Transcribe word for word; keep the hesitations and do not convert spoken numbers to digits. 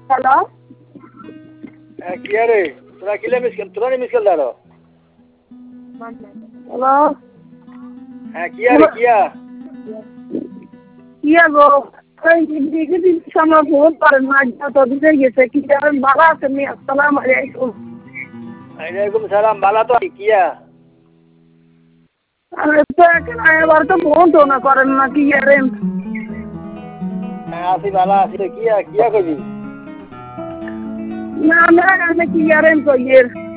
hello হ্যাঁ কি রে তোরা কিলে মিস তোরা নি মিস কল দাও হ্যালো হ্যাঁ কি রে কিয়া কিয়া গো ওই দিকে দিন সময় ফোন করেন না তো দিতে গেছে কি করেন ভালো আছেন নি আসসালামু আলাইকুম ওয়ালাইকুম সালাম বালা তো কিয়া আরে তো এখন এবার তো ফোন তো না করেন না কি করেন হ্যাঁ আসি বালা আসি কিয়া কিয়া কবি না মেরা কাছে কি করেন কইয়ের